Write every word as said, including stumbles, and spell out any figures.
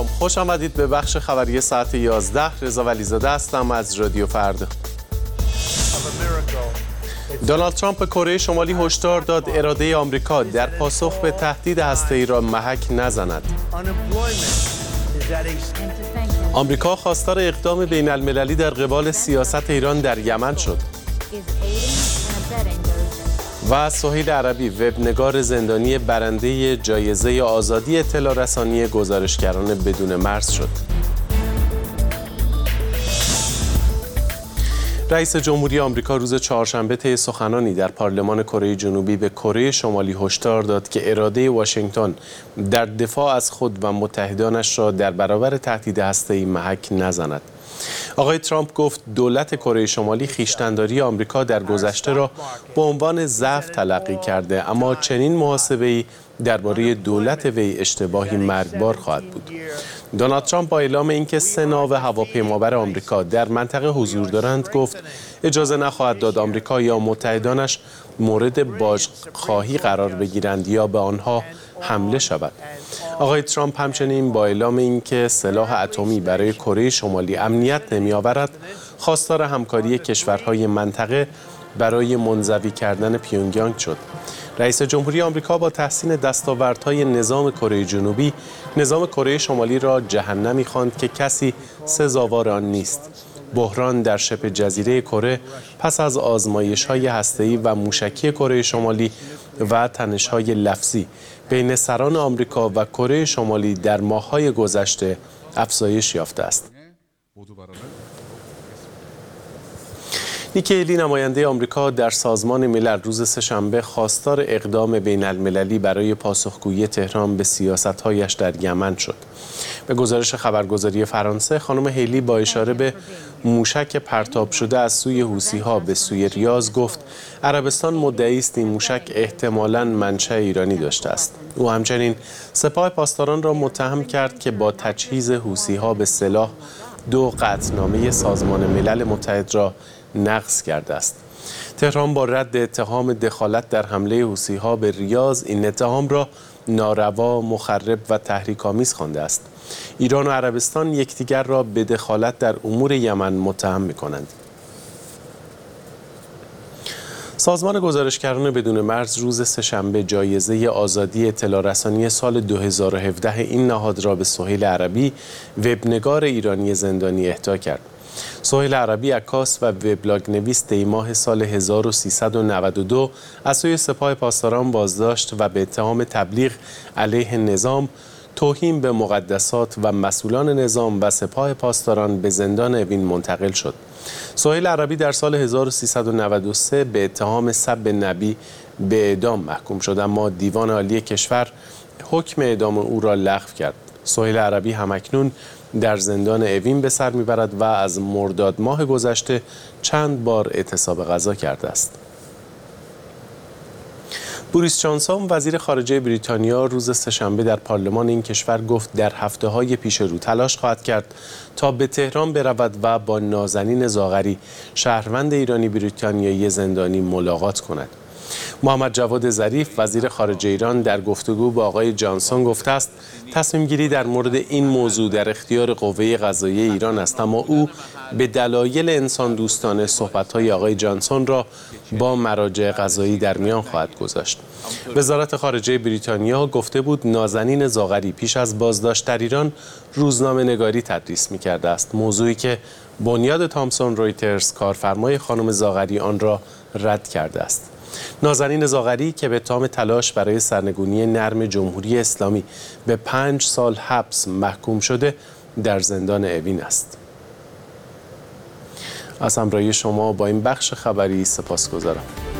سلام، خوش آمدید به بخش خبری ساعت یازده. رضا ولیزاده هستم از رادیو فردا. دونالد ترامپ به کره شمالی هشدار داد اراده آمریکا در پاسخ به تهدید هسته‌ای را محک نزند. آمریکا خواستار اقدام بین المللی در قبال سیاست ایران در یمن شد. و سهیل عربی، وبنگار زندانی برنده جایزه آزادی اطلاع رسانی گزارشگران بدون مرز شد. رئیس جمهوری آمریکا روز چهارشنبه طی سخنانی در پارلمان کره جنوبی به کره شمالی هشدار داد که اراده واشنگتن در دفاع از خود و متحدانش را در برابر تهدید هسته‌ای محک نزند. آقای ترامپ گفت دولت کره شمالی خویشتن‌داری آمریکا در گذشته را به عنوان ضعف تلقی کرده، اما چنین محاسبه‌ای درباره دولت وی اشتباهی مرگبار خواهد بود. دونالد ترامپ با اعلام اینکه سه ناو هواپیمابر آمریکا در منطقه حضور دارند گفت اجازه نخواهد داد آمریکا یا متحدانش مورد باجخواهی قرار بگیرند یا به آنها حمله شود. آقای ترامپ همچنین با اعلام اینکه سلاح اتمی برای کره شمالی امنیت نمی‌آورد، خواستار همکاری کشورهای منطقه برای منزوی کردن پیونگیانگ شد. رئیس جمهوری آمریکا با تحسین دستاوردهای نظام کره جنوبی، نظام کره شمالی را جهنمی خواند که کسی سزاوار آن نیست. بحران در شبه جزیره کره پس از آزمایش‌های هسته‌ای و موشکی کره شمالی و تنش‌های لفظی بین سران آمریکا و کره شمالی در ماه‌های گذشته افزایش یافته است. نیکی هیلی، نماینده آمریکا در سازمان ملل، روز سه‌شنبه خواستار اقدام بین المللی برای پاسخگویی تهران به سیاست‌هایش در یمن شد. به گزارش خبرگزاری فرانسه، خانم هیلی با اشاره به موشک پرتاب شده از سوی حوثی‌ها به سوی ریاض گفت عربستان مدعی است این موشک احتمالاً منشأ ایرانی داشته است. او همچنین سپاه پاسداران را متهم کرد که با تجهیز حوثی‌ها به سلاح دو قطعنامه سازمان ملل متحد را نقض کرده است. تهران با رد اتهام دخالت در حمله حوثی‌ها به ریاض این اتهام را ناروا، مخرب و تحریک‌آمیز خوانده است. ایران و عربستان یکدیگر را به دخالت در امور یمن متهم می‌کنند. سازمان گزارشگران بدون مرز روز سه‌شنبه جایزه آزادی اطلاع رسانی سال دو هزار و هفده این نهاد را به سهیل عربی، وبنگار ایرانی زندانی اهدا کرد. سهیل عربی، عکاس و وبلاگ نویس، دی ماه سال هزار و سیصد و نود و دو از سوی سپاه پاسداران بازداشت و به اتهام تبلیغ علیه نظام، توهین به مقدسات و مسئولان نظام و سپاه پاسداران به زندان اوین منتقل شد. سهیل عربی در سال هزار و سیصد و نود و سه به اتهام سب نبی به اعدام محکوم شد، اما دیوان عالی کشور حکم اعدام او را لغو کرد. سهیل عربی همکنون در زندان اوین به سر میبرد و از مرداد ماه گذشته چند بار اعتصاب غذا کرده است. بوریس جانسون، وزیر خارجه بریتانیا، روز سه‌شنبه در پارلمان این کشور گفت در هفته‌های پیش رو تلاش خواهد کرد تا به تهران برود و با نازنین زاغری، شهروند ایرانی بریتانیایی زندانی، ملاقات کند. محمد جواد ظریف، وزیر خارجه ایران، در گفتگو با آقای جانسون گفته است تصمیم گیری در مورد این موضوع در اختیار قوه قضاییه ایران است، اما او به دلایل انسان دوستانه صحبت‌های آقای جانسون را با مراجع قضایی در میان خواهد گذاشت. وزارت خارجه بریتانیا گفته بود نازنین زاغری پیش از بازداشت در ایران روزنامه نگاری تدریس می‌کرده است، موضوعی که بنیاد تامسون رویترز، کارفرمای خانم زاغری، آن را رد کرده است. نازنین زاغری که به اتهام تلاش برای سرنگونی نرم جمهوری اسلامی به پنج سال حبس محکوم شده، در زندان اوین است. از همراهی شما با این بخش خبری سپاسگزارم.